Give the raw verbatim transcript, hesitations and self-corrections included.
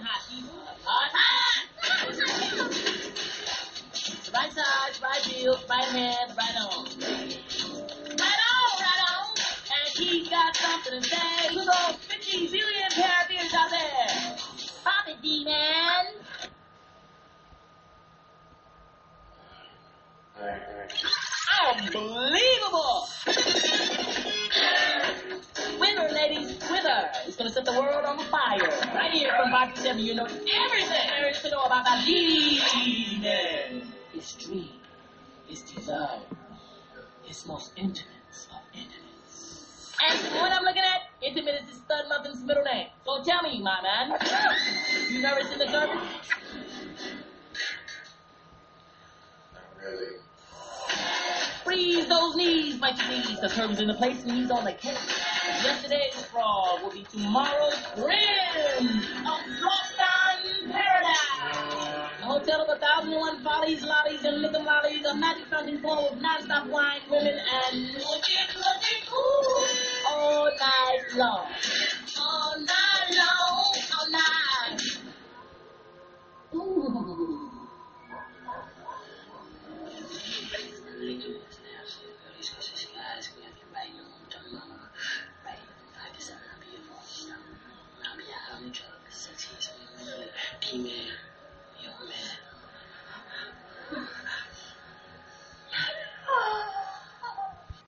hot people. Hot, hot! Right side, right heel, right hand, right on. Right on, right on. And he's got something to say. Look those fifty billion pair of ears out there. Pop it, D-Man. Unbelievable! Winner, ladies, winner. It's gonna set the world on fire. Right here from Box seven, you know everything there is to know about that D-Man. His dream, his desire, his most intimate of intimates. And what I'm looking at, intimate is the stud muffin's middle name. So tell me, my man, you nervous in the service? Not really. Freeze those knees, bite your knees. The curve is in the place and he's on the case. Yesterday's frog will be tomorrow's prince of Lost on Paradise. A hotel of a thousand and one follies, lollies, and liquor lollies, a magic fountain full of non-stop wine, women, and looking, looking cool all night long.